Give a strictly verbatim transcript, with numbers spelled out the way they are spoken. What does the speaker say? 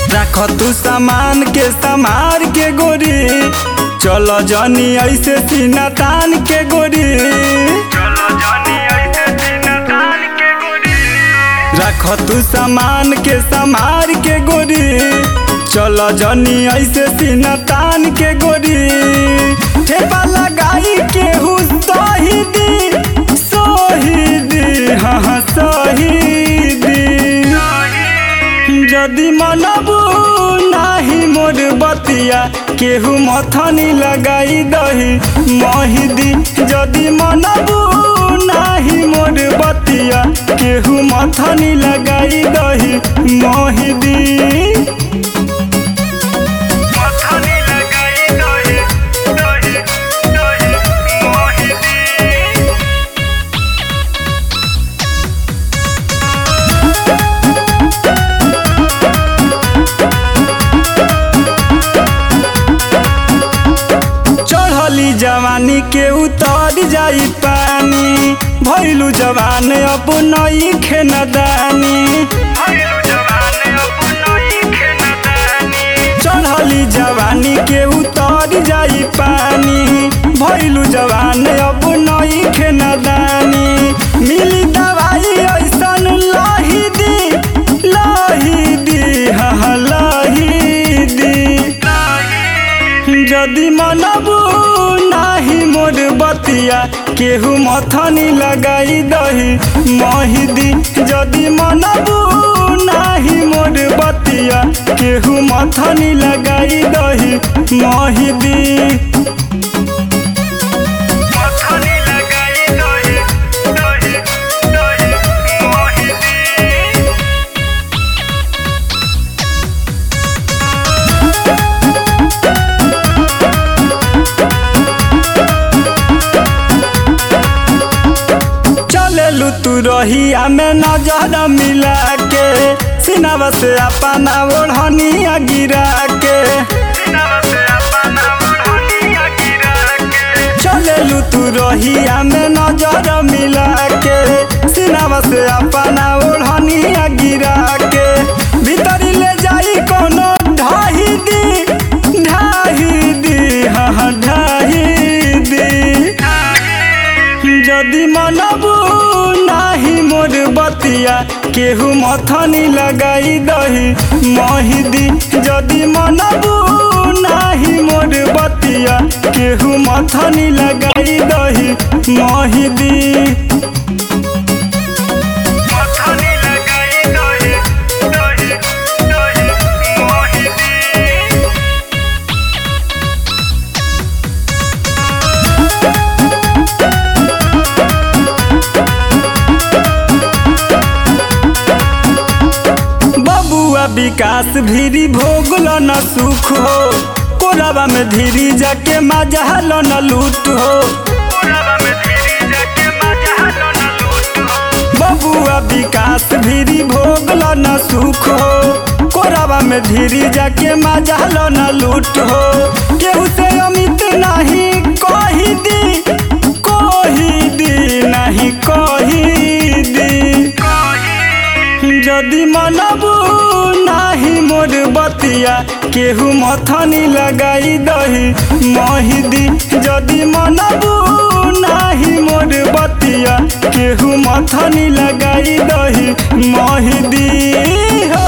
रख तू सामान के समार के गोरी, चलो जनी ऐसे सीना तान के गोरी। रख तू सामान के समार के गोरी, चलो जनी ऐसे सीना तान के गोरी। ठेपा लगाई के हूँ शहीदी शहीदी हाँ हाँ शहीदी। जदि मनबू नाही मोर बतिया केहू मथनी लगाई दही महिदी। जदि मनबू नाही मोर बतिया केहू मथनी लगाई दही महिदी। जवानी के उतर जाई पानी, भइलू जवान अब नई खेनदानी। चढ़ली जवानी के उतर जाई पानी, भइलू जवान अब नई खेनदानी। मिली दवाई ऐसन लही दी लही दी हाँ लही दी। जदि मनबू नाही मोर बतिया केहू मथनी लगाई दही महिदी। जदि मनबू नाही मोर बतिया केहू मथनी लगाई दही महिदी। तू रहिया में नजर मिला के, सीनावा से अपना ओढ़निया गिरा के। चलेलू तू रहिया में नजर मिला के, सीनावा से अपना ओढ़निया गिरा के। भीतरी ले जाई कोनो ढाही दी ढाही दी हाँ हाँ ढाही दी। जदि मनबू नाही मोर बतिया केहू मथनी लगाई दही महिदी। जदि मनबू नाही मोर बतिया केहू मथनी लगाई दही महिदी। विकास भीरी भोगल न सुख हो, कोराबा में धीरी जाके मजाल न लूट हो। बबुआ विकास भीरी भोगल न सुख हो, कोराबा में धीरी जाके मजाल न लूट हो। केहू से अमित नहीं कही दी कही दी नहीं कही दी। जदि मनबू नाही मोर बतिया केहू मथनी लगाई दही महिदी। जदि मनबू नाही मोर बतिया केहू मथनी लगाई दही महिदी।